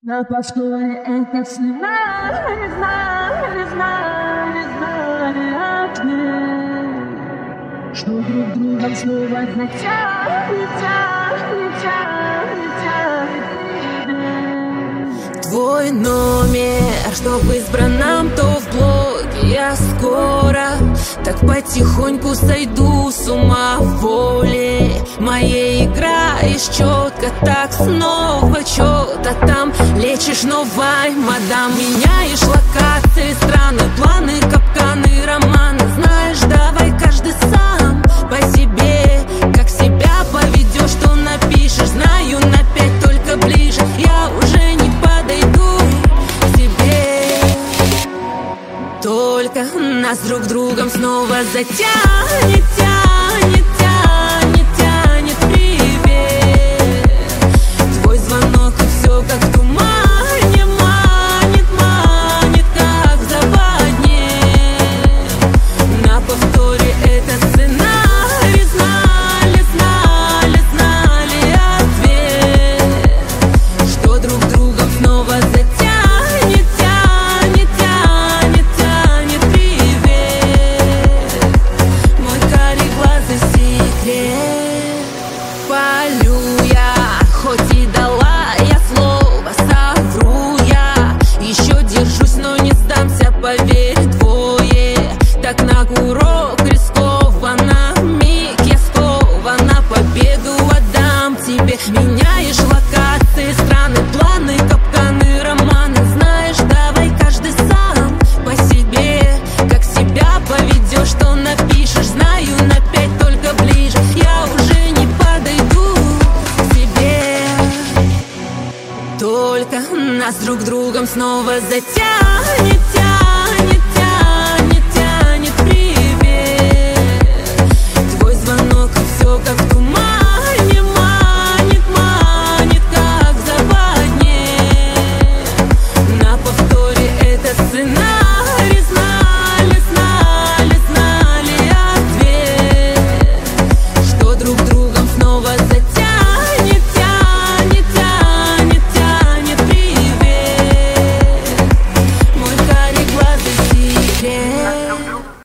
На повторе это снимаю, не знали ответ, что друг другом снова затянет. Твой номер, что в избранном, то в блоге. Я скоро так потихоньку сойду с ума в воле. Моя игра из четко так снова что-то там лечишь новой, мадам. Меняешь локации, страны, планы, капканы, романы. Знаешь, давай каждый сам по себе. Как себя поведешь, что напишешь. Знаю, на 5 только ближе. Я уже не подойду к тебе. Только нас друг другом снова затянет, тянет, тянет, тянет. Привет. Твой звонок и все как в тумане. Манит, манит, как в западне. На повторе этот сценарий. Знали ответ, что друг другом снова затянет, тянет, тянет, тянет. Привет, мой карий глаза секрет. Палю я, хоть и дала я слово, совру я. Еще держусь, но не сдамся, поверь, двое. Так на курок рискованно, миг я скована, победу отдам тебе. Меняешь локации, страны, планы, капканы, романы. Знаешь, давай каждый сам по себе. Как себя поведешь, что напишешь. Знаю, на 5 только ближе. Я уже не подойду к тебе. Только нас друг другом снова затянет.